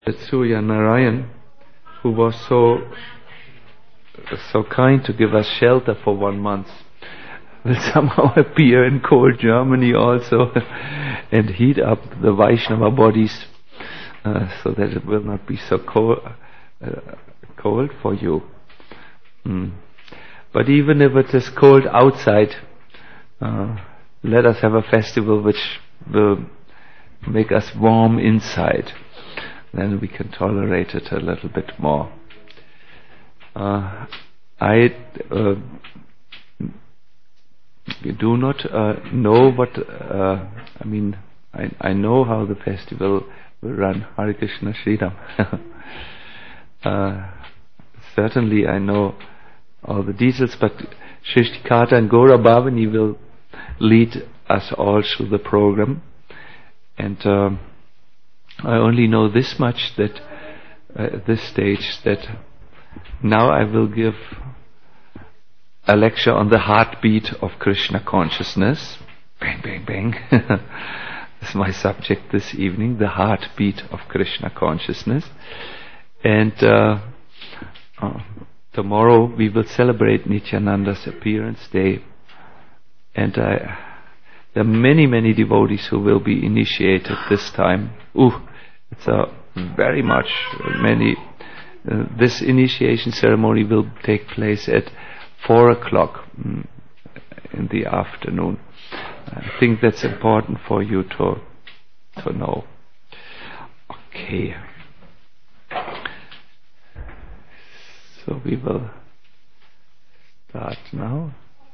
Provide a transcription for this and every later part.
Surya Narayan, who was so kind to give us shelter for 1 month, will somehow appear in cold Germany also and heat up the Vaishnava bodies so that it will not be so cold for you. But even if it is cold outside, let us have a festival which will make us warm inside. Then we can tolerate it a little bit more. I do not know what I know how the festival will run. Hare Krishna Sridham. Certainly I know all the details, but Shrishtikata and Gaura Bhavani will lead us all through the program. And I only know this much, that at this stage, that now I will give a lecture on the heartbeat of Krishna consciousness. Bang, bang, bang. That's my subject this evening, the heartbeat of Krishna consciousness. And tomorrow we will celebrate Nityananda's appearance day. And there are many, many devotees who will be initiated this time. It's very much many. This initiation ceremony will take place at 4:00 in the afternoon. I think that's important for you to know. Okay. So we will start now.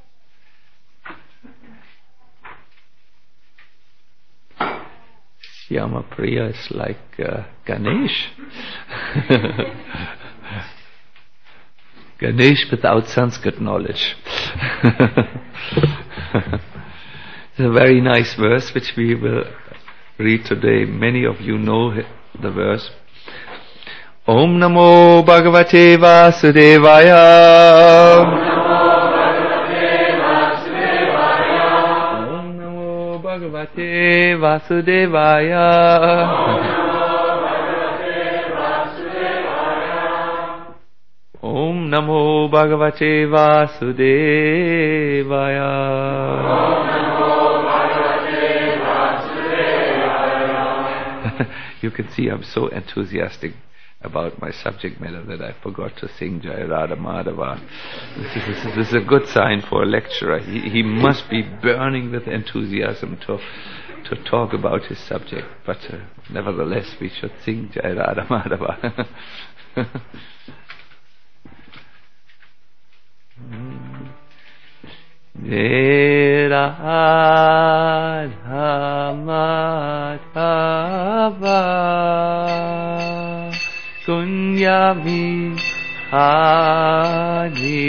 Yama Priya is like Ganesh. Ganesh without Sanskrit knowledge. It's a very nice verse which we will read today. Many of you know the verse. Om Namo Bhagavate Vasudevaya. Bhagavate Vasudevaya. Om Namo Bhagavate Vasudevaya. You can see I'm so enthusiastic about my subject matter that I forgot to sing Jai Radha Madhava. This is a good sign for a lecturer. He must be burning with enthusiasm to talk about his subject. But nevertheless, we should sing Jai Radha Madhava. Jai Radha Madhava Kunya Vihari.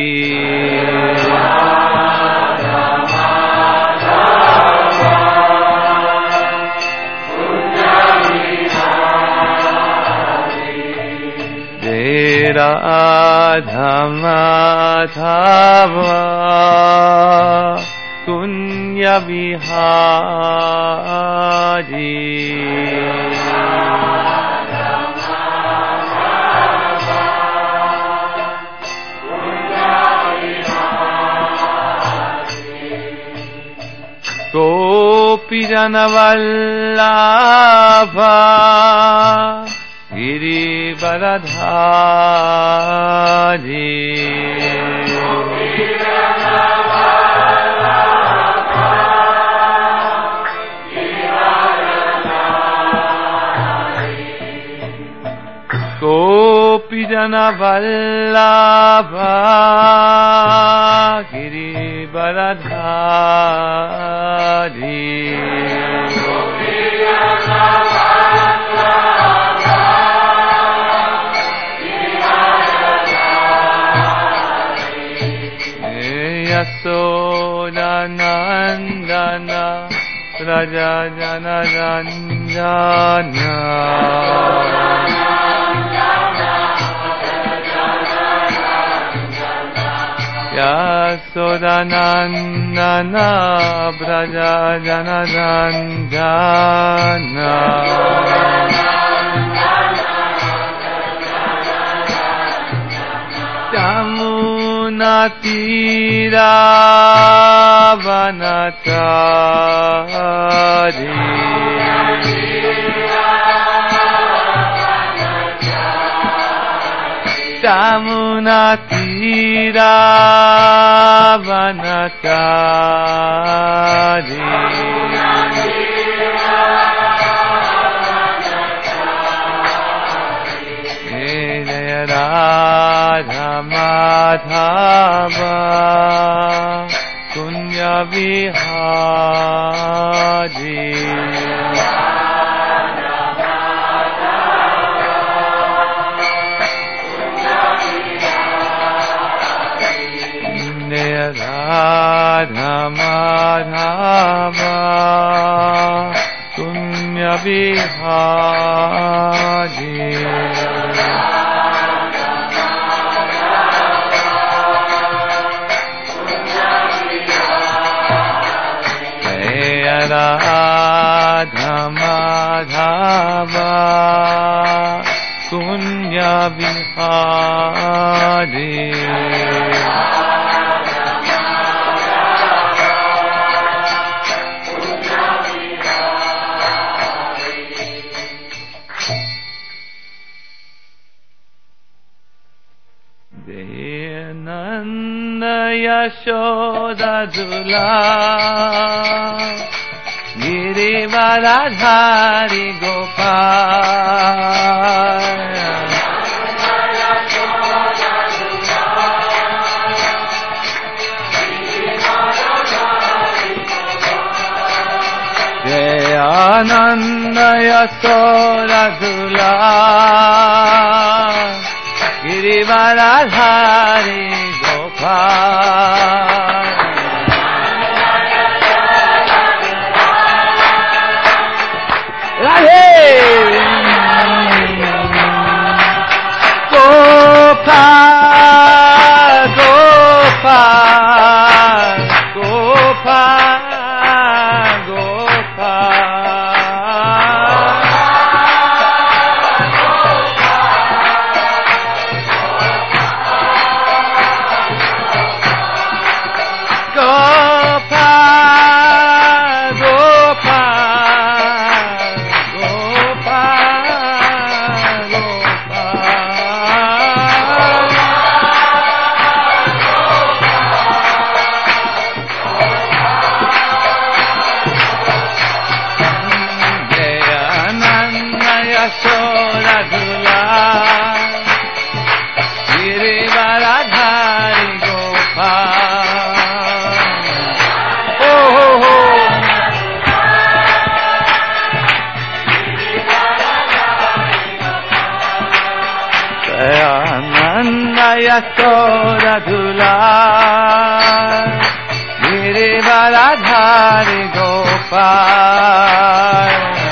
Radha Madhava Kunya Vihari. Gopi Jana Vallabha Girivaradhari. Gopi Jana Vallabha Girivaradhari. Yasoda Nandana Raja Jana Ranjana. Yasodanandana Braja Jana Ranjana. Yamunatira Vanachari Yamunatira Vanachari Radha Madhava Kunya Vihari Radha Madhava Kunya Vihari Radha Madhava Kunya Vihari Nanda Yashoda Dula Girivaradhari Gopal Nanda Yashoda Dula Girivaradhari Gopal Radhe Gopal Gopal Gopal Yashoda Dula Girivaradhari Gopal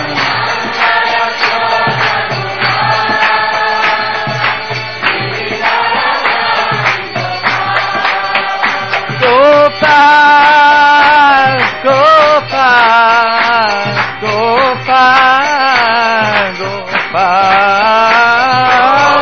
Gopal Gopal Gopal Gopal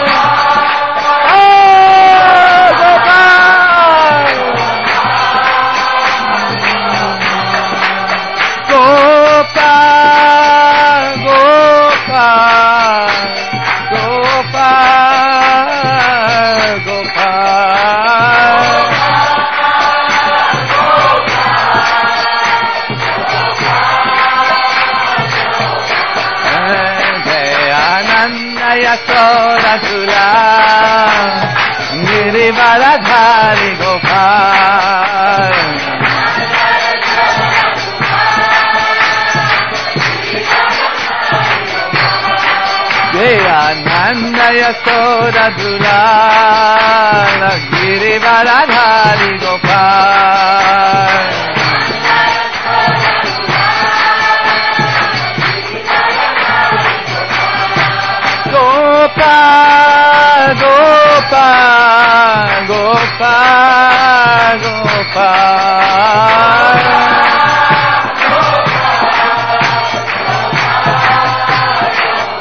Yashoda Dula Girivaradhari Gopal Nanda Yashoda Dula Girivaradhari Gopal Gopal, Gopal, Gopal, Gopal.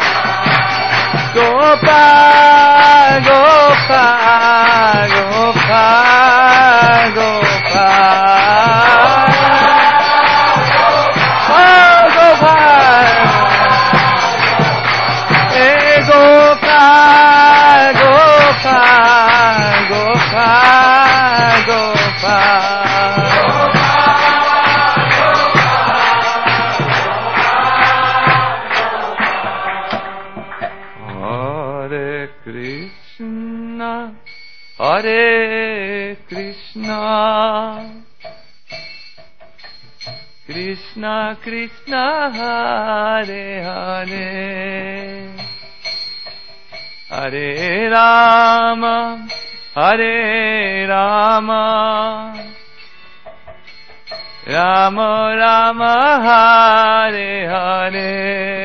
Gopal, Gopal, Gopal. Hare Krishna, Krishna Krishna, Hare Hare, Hare Rama, Hare Rama, Rama Rama, Hare Hare.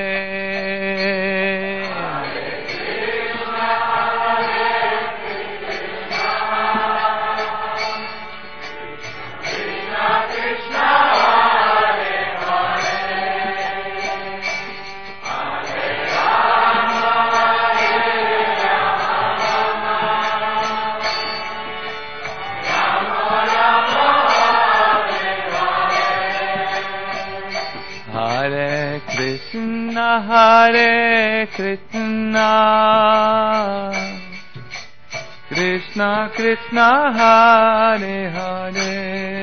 Hare Krishna, Krishna Krishna, Hare Hare,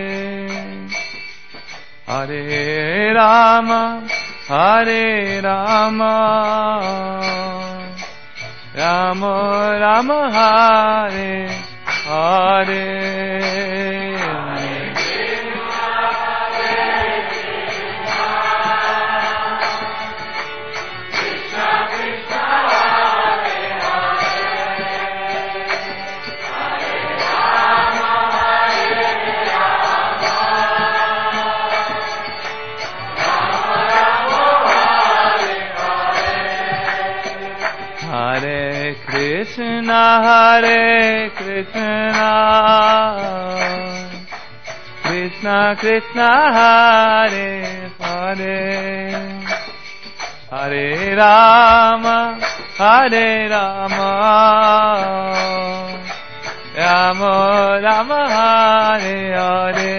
Hare Rama, Hare Rama, Rama Rama, Hare Hare. Hare Krishna, Krishna Krishna, Hare Hare, Hare Rama, Hare Rama, Rama Rama, Hare Hare.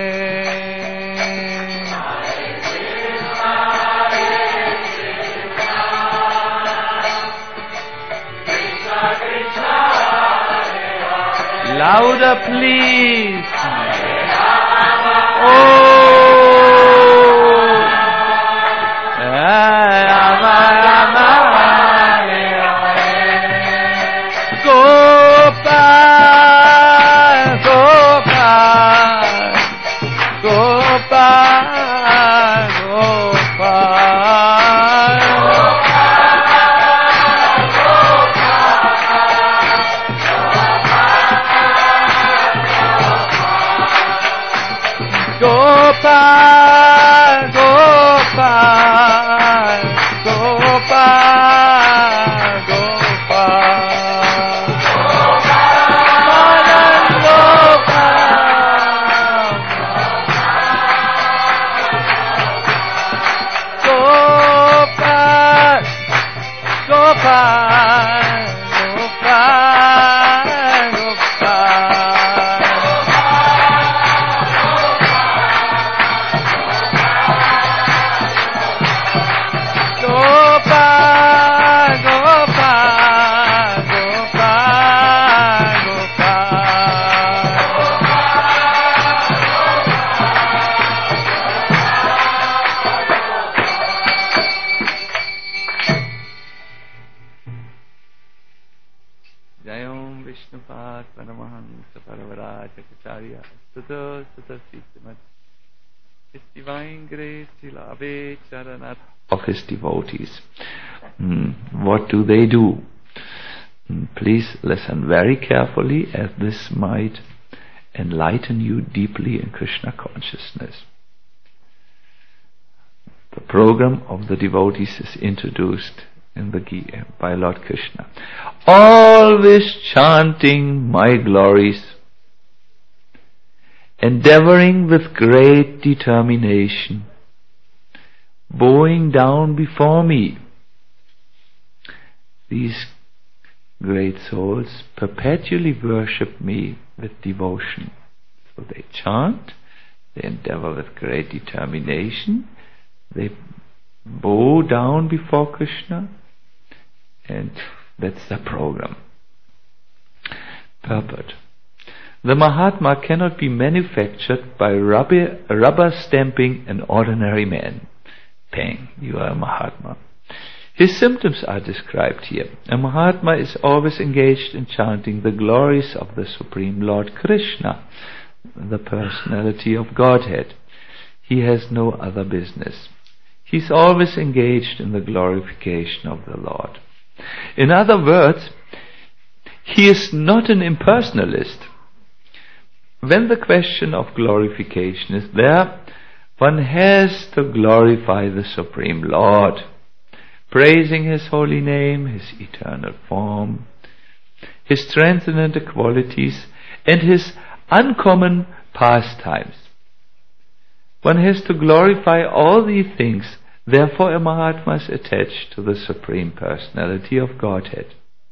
Louder, please. Oh, Rama Rama, Hare Hare, Gopal, Gopal, Gopal, Gopal. Gopal, Gopal, Gopal, Gopal, Madan Gopal, Gopal, Gopal, Gopal, Jayom Vishnupad Paramahansa Paravarajacharya Sutta Sutta Siddhimat. His divine grace Silave Charanat of his devotees. What do they do? Please listen very carefully, as this might enlighten you deeply in Krishna consciousness. The program of the devotees is introduced in the Gita by Lord Krishna. Always chanting my glories, endeavoring with great determination, bowing down before me. These great souls perpetually worship me with devotion. So they chant, they endeavor with great determination, they bow down before Krishna, and that's the program. Purport. The Mahatma cannot be manufactured by rubber stamping an ordinary man. Bang, you are a Mahatma. His symptoms are described here. A Mahatma is always engaged in chanting the glories of the Supreme Lord Krishna, the personality of Godhead. He has no other business. He is always engaged in the glorification of the Lord. In other words, he is not an impersonalist. When the question of glorification is there, one has to glorify the Supreme Lord, praising His holy name, His eternal form, His transcendent qualities, and His uncommon pastimes. One has to glorify all these things. Therefore, a Mahatma is attached to the Supreme Personality of Godhead.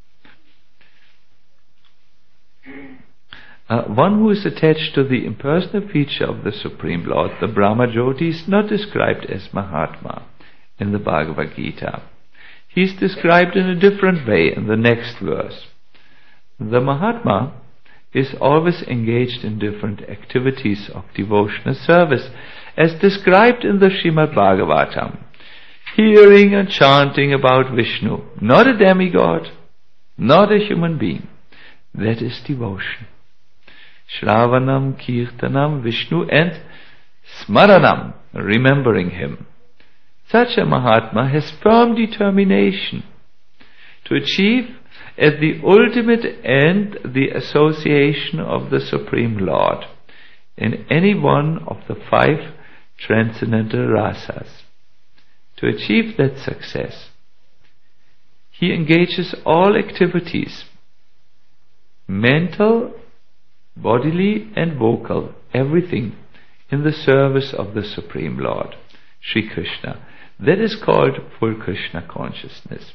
One who is attached to the impersonal feature of the Supreme Lord, the Brahma Jyoti, is not described as Mahatma in the Bhagavad Gita. He is described in a different way in the next verse. The Mahatma is always engaged in different activities of devotional service, as described in the Srimad Bhagavatam. Hearing and chanting about Vishnu, not a demigod, not a human being. That is devotion. Shravanam, Kirtanam, Vishnu, and Smaranam, remembering Him. Such a Mahatma has firm determination to achieve as the ultimate end the association of the Supreme Lord in any one of the 5 transcendental rasas. To achieve that success, he engages all activities, mental, bodily and vocal, everything, in the service of the Supreme Lord, Sri Krishna. That is called full Krishna consciousness.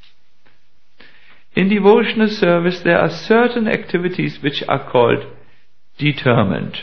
In devotional service there are certain activities which are called determined,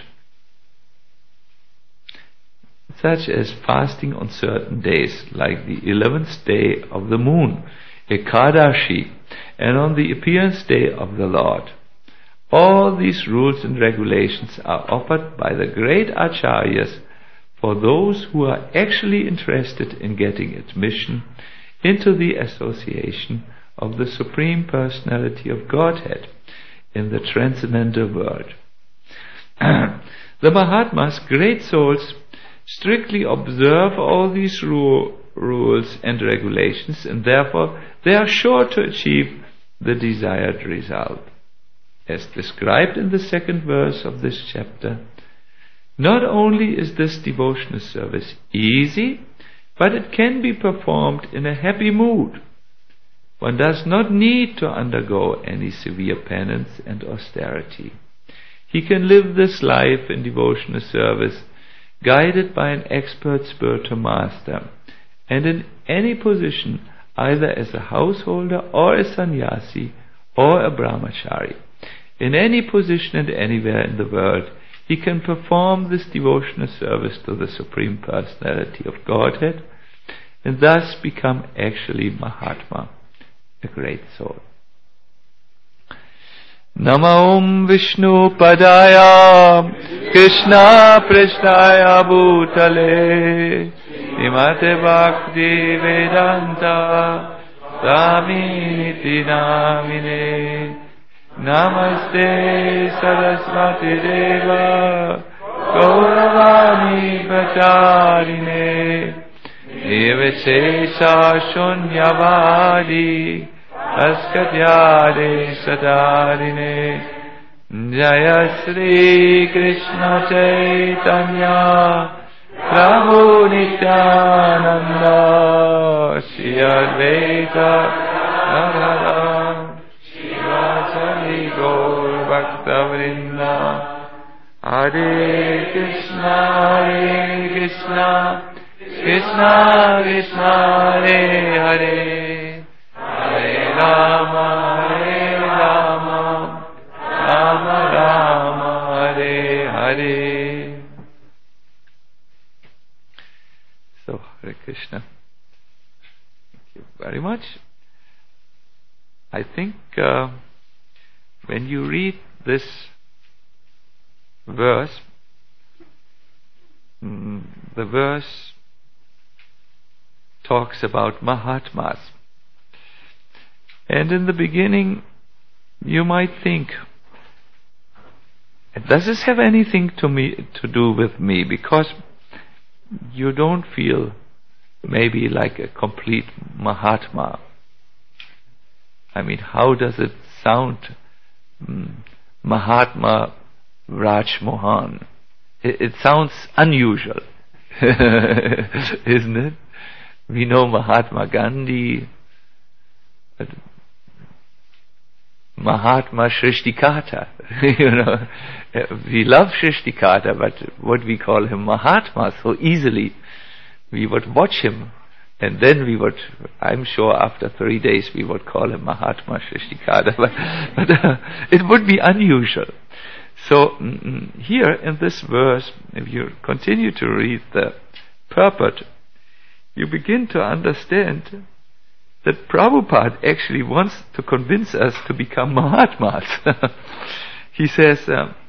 such as fasting on certain days, like the 11th day of the moon, Ekadashi, and on the appearance day of the Lord. All these rules and regulations are offered by the great acharyas for those who are actually interested in getting admission into the association of the Supreme Personality of Godhead in the transcendental world. The Mahatmas, great souls, strictly observe all these rules and regulations, and therefore they are sure to achieve the desired result. As described in the 2nd verse of this chapter, not only is this devotional service easy, but it can be performed in a happy mood. One does not need to undergo any severe penance and austerity. He can live this life in devotional service, guided by an expert spiritual master, and in any position, either as a householder or a sannyasi or a brahmachari. In any position and anywhere in the world, he can perform this devotional service to the Supreme Personality of Godhead, and thus become actually Mahatma, a great soul. Namo Om Vishnu Padaya Krishna Prishnaya Bhutale Nimate Bhakti Vedanta Swami Namine Namaste Saraswati Deva Gauravani Pracharine Nirvishesha Shunyavadi Askatyade Sadarine Jaya Sri Krishna Chaitanya Prabhu Nityananda Shri Advaita Radha Shri Gaur Bhakta Vrinda Hare Krishna Krishna Krishna Hare Hare Hare Rama Hare I think when you read this verse, the verse talks about Mahatmas. And in the beginning, you might think, does this have anything to do with me? Because you don't feel maybe like a complete Mahatma. I mean, how does it sound? Mahatma Raj Mohan. It sounds unusual, isn't it? We know Mahatma Gandhi, Mahatma Shrishtikata. We love Shrishtikata, but what we call him Mahatma so easily, we would watch him, and then we would, I'm sure after 3 days we would call him Mahatma Shrishtikata, but it would be unusual. So here in this verse, if you continue to read the purport, you begin to understand that Prabhupada actually wants to convince us to become Mahatmas. He says,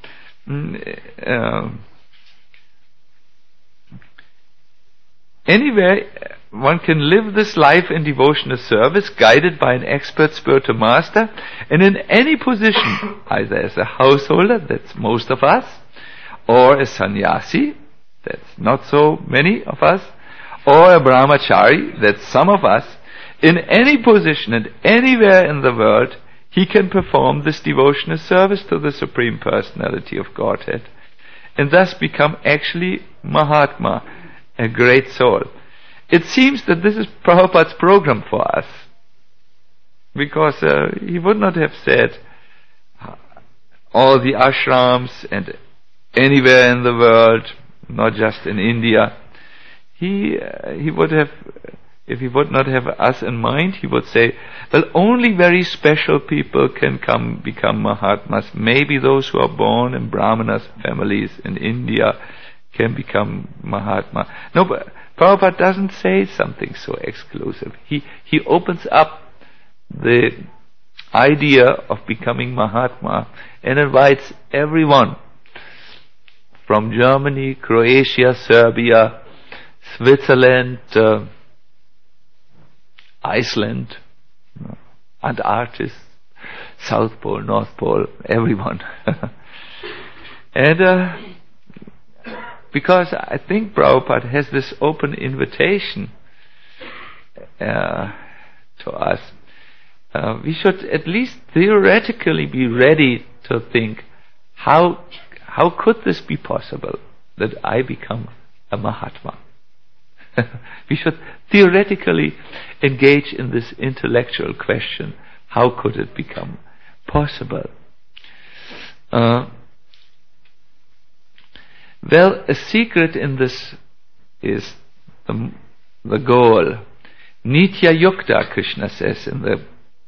anywhere one can live this life in devotional service, guided by an expert spiritual master, and in any position, either as a householder, that's most of us, or a sannyasi, that's not so many of us, or a brahmachari, that's some of us, in any position and anywhere in the world, he can perform this devotional service to the Supreme Personality of Godhead, and thus become actually Mahatma, a great soul. It seems that this is Prabhupada's program for us, because he would not have said all the ashrams and anywhere in the world, not just in India. He would have, if he would not have us in mind, he would say, well, only very special people can become Mahatmas. Maybe those who are born in Brahmanas families in India can become Mahatma. No, but Prabhupada doesn't say something so exclusive. He opens up the idea of becoming Mahatma and invites everyone from Germany, Croatia, Serbia, Switzerland, Iceland, Antarctica, South Pole, North Pole, everyone. And because I think Prabhupada has this open invitation to us, we should at least theoretically be ready to think, how could this be possible that I become a Mahatma? We should theoretically engage in this intellectual question, how could it become possible? Well, a secret in this is the goal. Nitya Yukta, Krishna says in the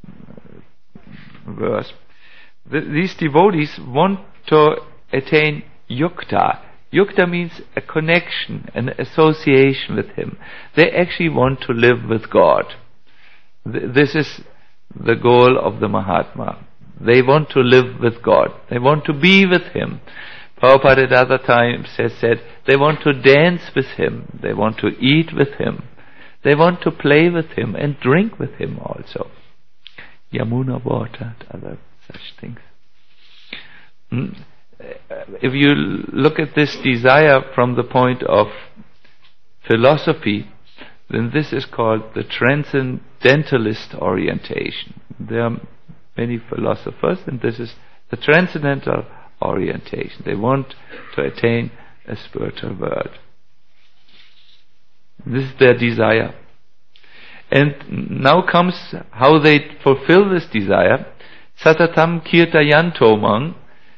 verse. These devotees want to attain Yukta. Yukta means a connection, an association with Him. They actually want to live with God. This is the goal of the Mahatma. They want to live with God. They want to be with Him. Prabhupada at other times has said they want to dance with Him, they want to eat with Him, they want to play with Him and drink with Him also. Yamuna water and other such things. If you look at this desire from the point of philosophy, then this is called the transcendentalist orientation. There are many philosophers, and this is the transcendental orientation. They want to attain a spiritual world. This is their desire. And now comes how they fulfill this desire. Satatam kirtayanto mang.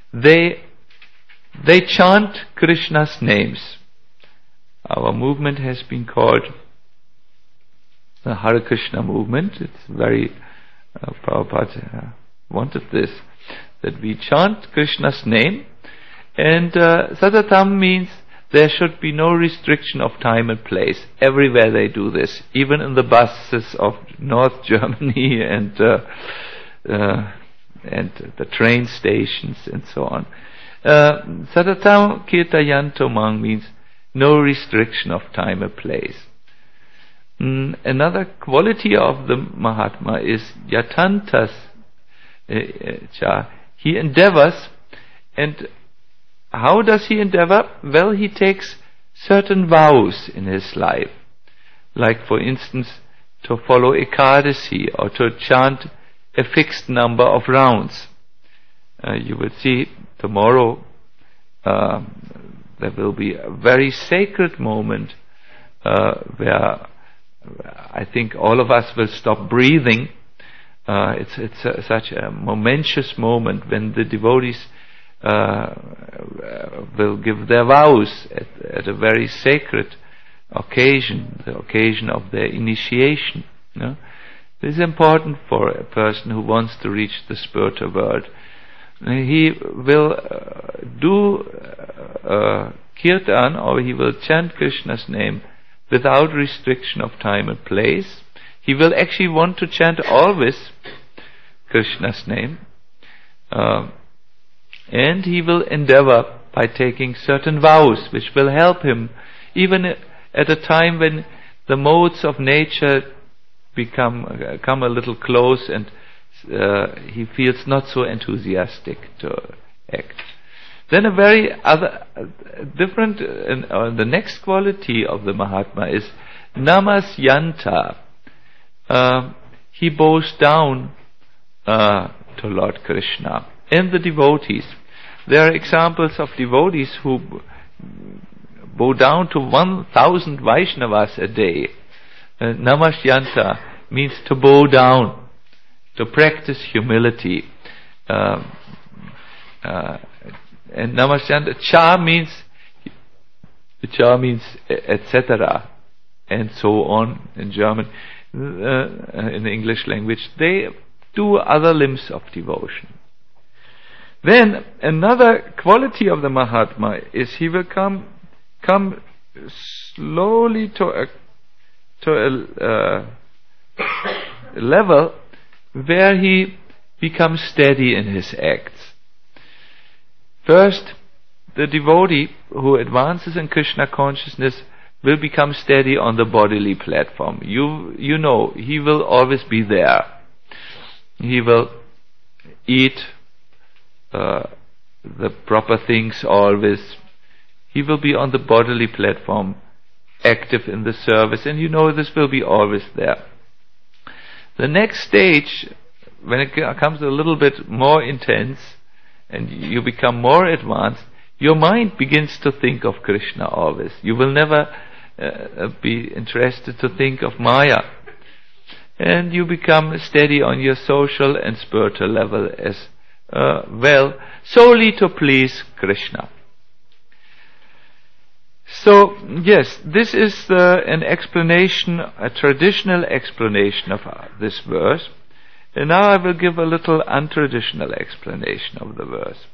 They chant Krishna's names. Our movement has been called the Hare Krishna movement. It's very Prabhupada wanted this, that we chant Krishna's name, and Satatam means there should be no restriction of time and place. Everywhere they do this, even in the buses of North Germany and and the train stations and so on. Satatam Kirtayantomang means no restriction of time or place. Another quality of the Mahatma is Yatantas cha. He endeavors, and how does he endeavor? Well, he takes certain vows in his life, like for instance to follow Ekadasi or to chant a fixed number of rounds. You will see tomorrow there will be a very sacred moment where I think all of us will stop breathing. It's such a momentous moment when the devotees will give their vows at a very sacred occasion, the occasion of their initiation. This is important for a person who wants to reach the spiritual world. He will do kirtan, or he will chant Krishna's name without restriction of time and place. He will actually want to chant always Krishna's name, and he will endeavor by taking certain vows which will help him even at a time when the modes of nature come a little close and he feels not so enthusiastic to act. Then a very different, the next quality of the Mahatma is Namasyanta. He bows down to Lord Krishna and the devotees. There are examples of devotees who bow down to 1,000 Vaishnavas a day. Namasyanta means to bow down, to practice humility. And Namasyanta, cha means etc. and so on in German, in the English language. They do other limbs of devotion. Then another quality of the Mahatma is he will come slowly to a level where he becomes steady in his acts. First, the devotee who advances in Krishna consciousness will become steady on the bodily platform. You know, he will always be there. He will eat the proper things always. He will be on the bodily platform, active in the service, and you know this will be always there. The next stage, when it comes a little bit more intense and you become more advanced, your mind begins to think of Krishna always. You will never be interested to think of Maya. And you become steady on your social and spiritual level as well, solely to please Krishna. So, yes, this is an explanation, a traditional explanation of this verse. And now I will give a little untraditional explanation of the verse.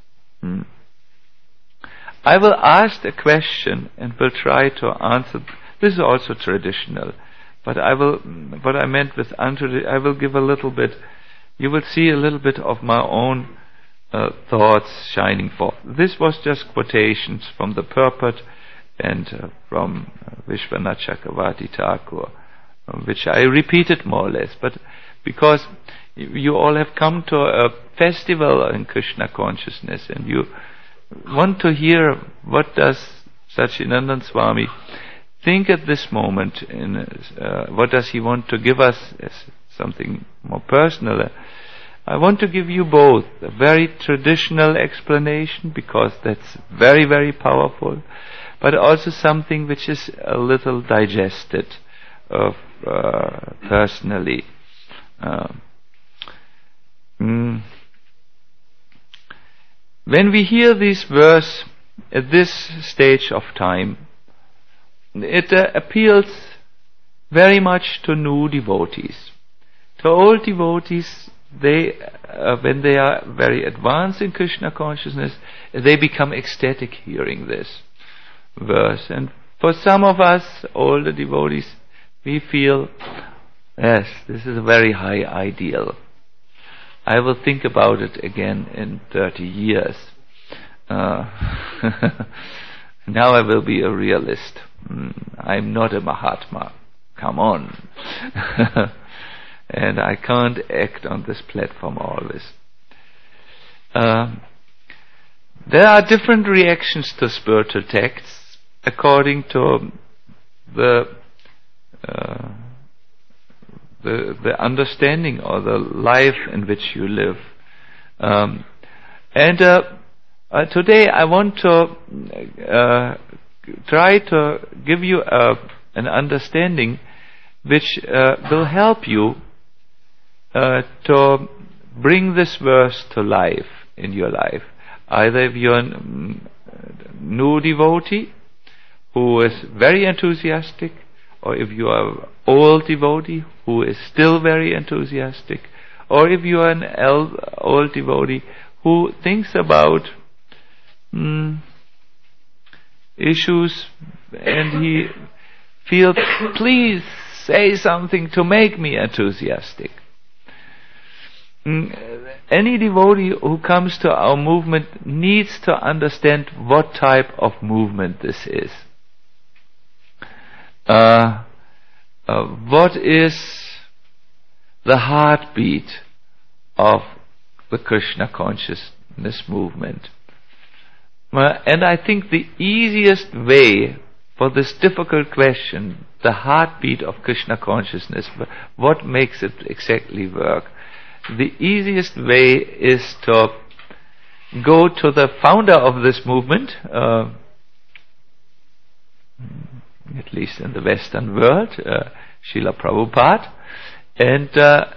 I will ask a question and will try to answer. This is also traditional, but what I meant with untraditional, I will give a little bit, you will see a little bit of my own thoughts shining forth. This was just quotations from the purport and from Vishwanath Chakravarti Thakur, which I repeated more or less, but because you all have come to a festival in Krishna consciousness and you want to hear what does Satchidananda Swami think at this moment, what does he want to give us as something more personal. I want to give you both a very traditional explanation, because that's very, very powerful, but also something which is a little digested personally. When we hear this verse at this stage of time, it appeals very much to new devotees. To old devotees, they, when they are very advanced in Krishna consciousness, they become ecstatic hearing this verse. And for some of us, older devotees, we feel, yes, this is a very high ideal. I will think about it again in 30 years. Now I will be a realist. I'm not a Mahatma. Come on. And I can't act on this platform always. There are different reactions to spiritual texts according to the understanding or the life in which you live. Today I want to try to give you an understanding which will help you to bring this verse to life in your life. Either if you're a new devotee who is very enthusiastic, or if you are an old devotee who is still very enthusiastic, or if you are an old devotee who thinks about issues and he feels, please say something to make me enthusiastic. Any devotee who comes to our movement needs to understand what type of movement this is. What is the heartbeat of the Krishna consciousness movement? And I think the easiest way for this difficult question, the heartbeat of Krishna consciousness, what makes it exactly work? The easiest way is to go to the founder of this movement, at least in the Western world, Srila Prabhupada, and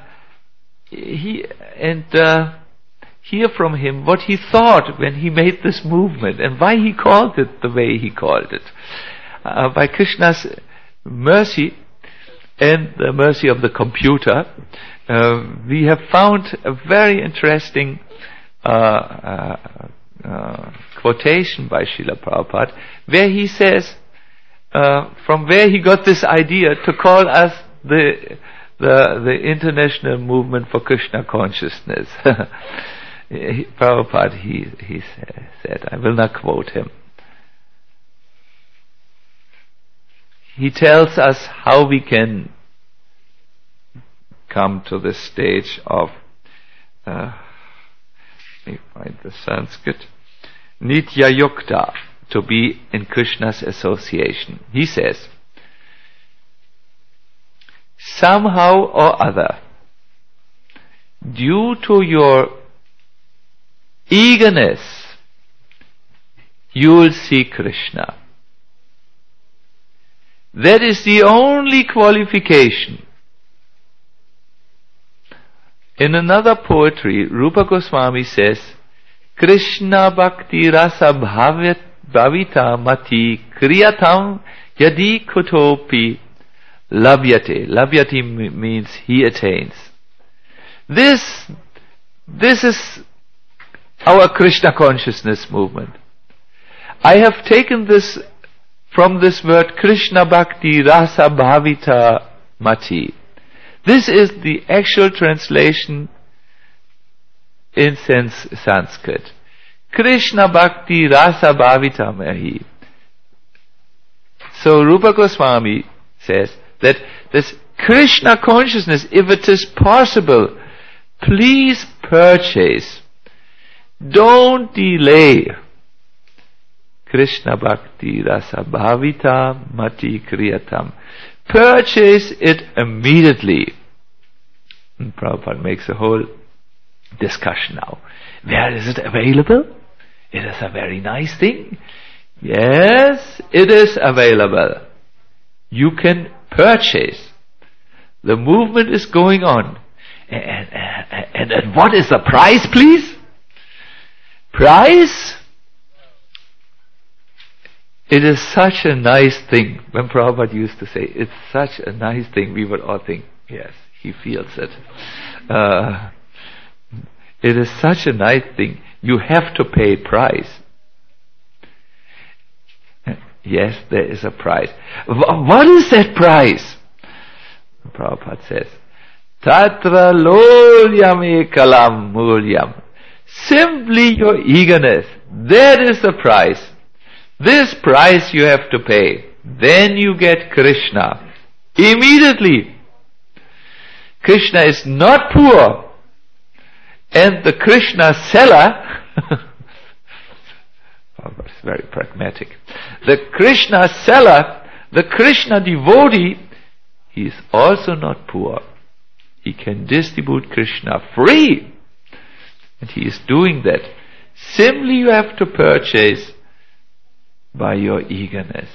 hear from him what he thought when he made this movement and why he called it the way he called it. By Krishna's mercy and the mercy of the computer, we have found a very interesting quotation by Srila Prabhupada, where he says, from where he got this idea to call us the international movement for Krishna consciousness. Prabhupada, he said, I will not quote him. He tells us how we can come to this stage of, let me find the Sanskrit, Nitya Yukta, to be in Krishna's association. He says, somehow or other, due to your eagerness, you will see Krishna. That is the only qualification. In another poetry, Rupa Goswami says, Krishna bhakti rasa bhavita mati kriyatam yadi kutopi labhyate. Labhyate means he attains. This is our Krishna consciousness movement. I have taken this from this word Krishna bhakti rasa bhavita mati. This is the actual translation in Sanskrit. Krishna bhakti rasa bhavita mahi. So Rupa Goswami says that this Krishna consciousness, if it is possible, please purchase. Don't delay. Krishna bhakti rasa bhavita mati kriyatam. Purchase it immediately. And Prabhupada makes a whole discussion now. Where is it available? It is a very nice thing. Yes, it is available. You can purchase. The movement is going on. And what is the price, please? Price? It is such a nice thing. When Prabhupada used to say, it's such a nice thing, we would all think, yes, he feels it. It is such a nice thing. You have to pay price. Yes, there is a price. What is that price? Prabhupada says, Tatra lolyam ekalam mulyam. Simply your eagerness. That is the price. This price you have to pay. Then you get Krishna. Immediately. Krishna is not poor. And the Krishna seller, it's very pragmatic. The Krishna seller, the Krishna devotee, he is also not poor. He can distribute Krishna free. And he is doing that. Simply you have to purchase by your eagerness.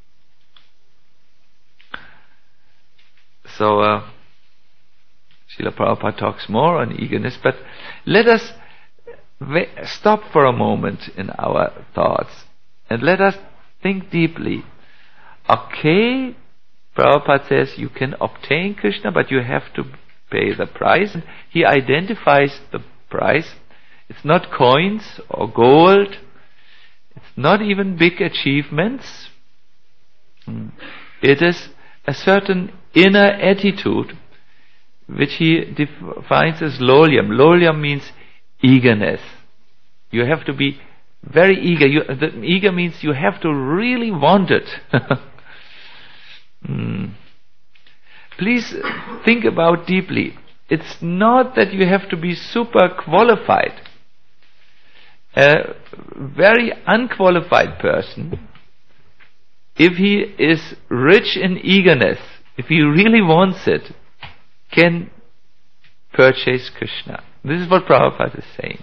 So, Srila Prabhupada talks more on eagerness, but let us stop for a moment in our thoughts and let us think deeply. Okay, Prabhupada says you can obtain Krishna, but you have to pay the price. He identifies the price. It's not coins or gold. It's not even big achievements. It is a certain inner attitude which he defines as lolyam. Lolyam means eagerness. You have to be very eager. Eager means you have to really want it. Please think about deeply. It's not that you have to be super qualified. A very unqualified person, if he is rich in eagerness, if he really wants it, can purchase Krishna. This is what Prabhupada is saying.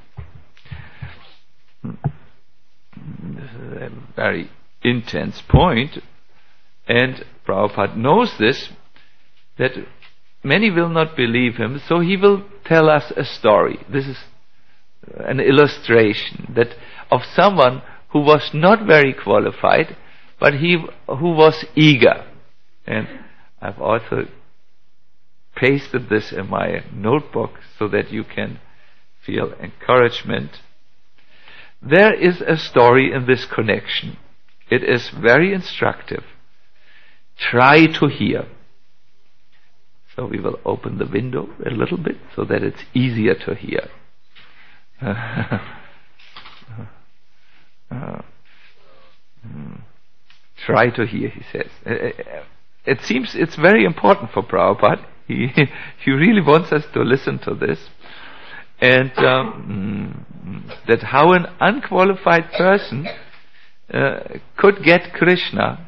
This is a very intense point, and Prabhupada knows this, that many will not believe him, so he will tell us a story. This is an illustration that of someone who was not very qualified, but who was eager. And I've also pasted this in my notebook so that you can feel encouragement. There is a story in this connection. It is very instructive. Try to hear. So we will open the window a little bit so that it's easier to hear. Try to hear, he says. It seems it's very important for Prabhupada. He really wants us to listen to this. And that how an unqualified person could get Krishna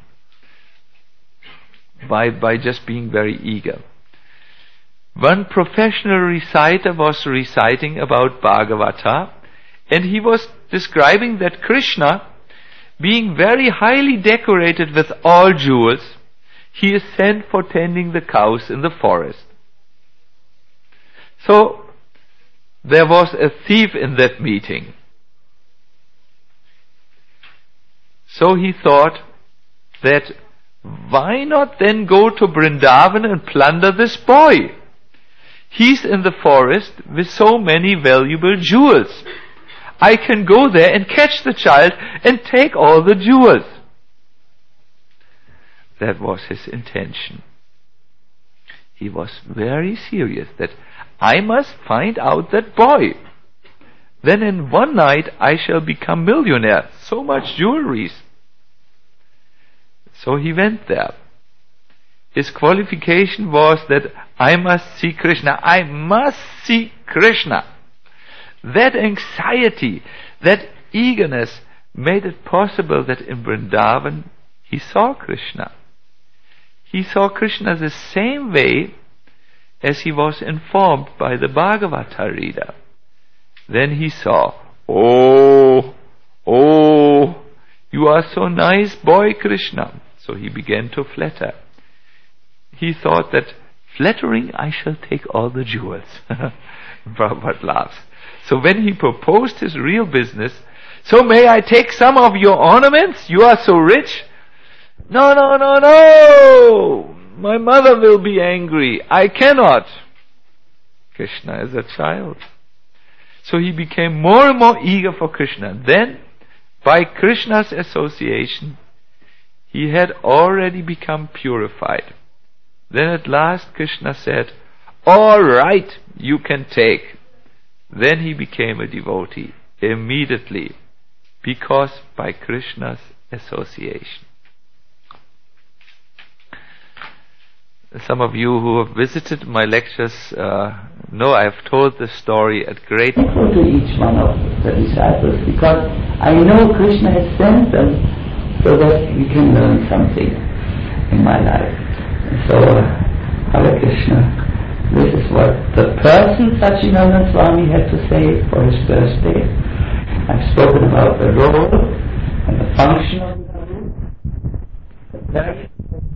by just being very eager. One professional reciter was reciting about Bhagavata, and he was describing that Krishna, being very highly decorated with all jewels, he is sent for tending the cows in the forest. So, there was a thief in that meeting. So he thought that why not then go to Vrindavan and plunder this boy? He's in the forest with so many valuable jewels. I can go there and catch the child and take all the jewels. That was his intention. He was very serious that I must find out that boy. Then in one night I shall become millionaire. So much jewelries. So he went there. His qualification was that I must see Krishna. I must see Krishna. That anxiety, that eagerness made it possible that in Vrindavan he saw Krishna. He saw Krishna the same way as he was informed by the Bhagavata reader. Then he saw, oh, you are so nice boy, Krishna. So he began to flatter. He thought that flattering I shall take all the jewels. Prabhupada laughs. So when he proposed his real business, so may I take some of your ornaments? You are so rich. No. My mother will be angry. I cannot. Krishna is a child. So he became more and more eager for Krishna. Then, by Krishna's association, he had already become purified. Then at last Krishna said, all right, you can take. Then he became a devotee immediately, because by Krishna's association. Some of you who have visited my lectures know I have told this story at great length to each one of the disciples, because I know Krishna has sent them so that we can learn something in my life. So, Hare Krishna. This is what the person Satchidananda Swami had to say for his birthday. I've spoken about the role and the function of the Guru, the very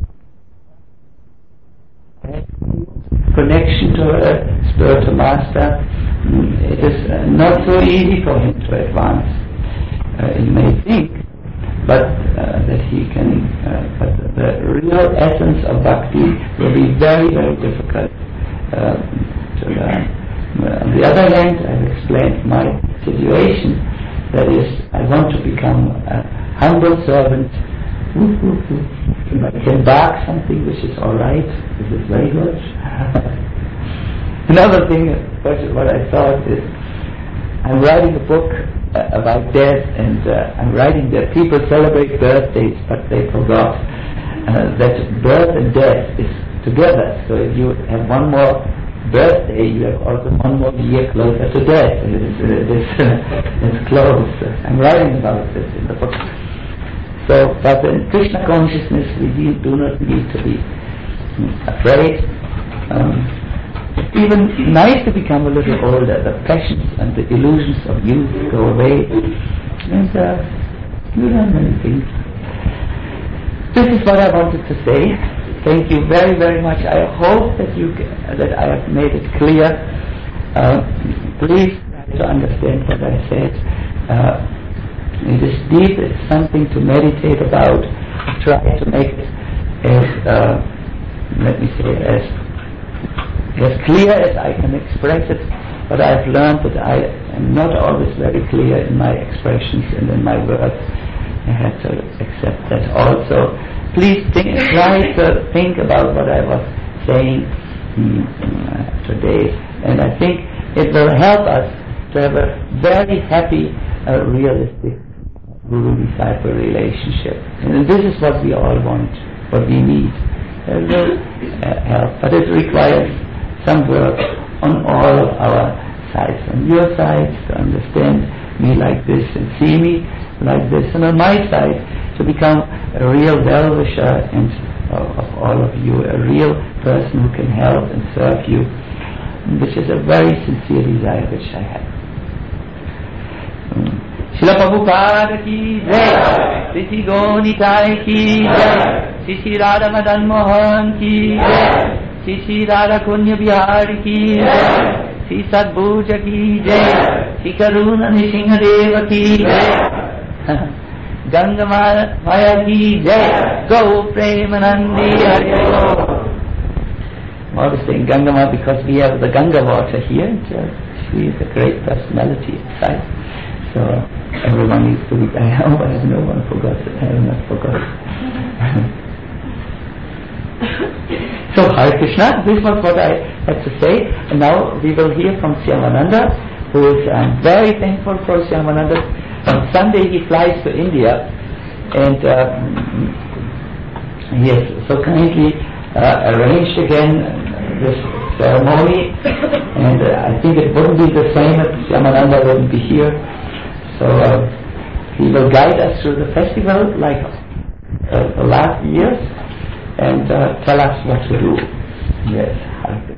connection to a spiritual master. It is not so easy for him to advance. He may think, but that he can. But the real essence of bhakti will be very, very difficult to learn. On the other hand, I've explained my situation. That is, I want to become a humble servant. If I can bark something which is alright, this is very good. Another thing, what I thought is, I'm writing a book about death, and I'm writing that people celebrate birthdays, but they forgot that birth and death is together. So if you have one more birthday, you have also one more year closer to death. It's close. I'm writing about this in the book. So, but in Krishna consciousness, we do not need to be afraid. It's even nice to become a little older. The passions and the illusions of youth go away, and you learn many things. This is what I wanted to say. Thank you very, very much. I hope that I have made it clear. Please try to understand what I said. It is deep. It's something to meditate about. Try to make it as clear as I can express it. But I've learned that I am not always very clear in my expressions and in my words. I have to accept that also. Please try to think about what I was saying today, and I think it will help us to have a very happy, realistic guru-disciple relationship. And this is what we all want, what we need. It will help, but it requires some work on all of our sides. On your side, to understand me like this and see me like this, and on my side, to become a real well-wisher and of all of you, a real person who can help and serve you, which is a very sincere desire which I have. Srila Prabhupada ki jai, Sri Gaura ki jai, Sri Radha Madan Mohan ki jai, Sri Radha Kunya Bihari ki jai, Sri Sadbhuja ki jai, Sri Karuna Nishinga Deva ki jai, Ganga Maya ki jai, Go Premanandi Hare. I'm always saying Ganga Maya because we have the Ganga water here, and she is a great personality inside. So everyone needs to be, I hope I have no one forgot it, I have not forgotten. So Hare Krishna, this was what I had to say, and now we will hear from Shyamananda, who is, I'm very thankful for Shyamananda. On Sunday he flies to India, and he has so kindly arranged again this ceremony, and I think it wouldn't be the same if Shyamananda wouldn't be here. So he will guide us through the festival like the last years and tell us what to do. Yes.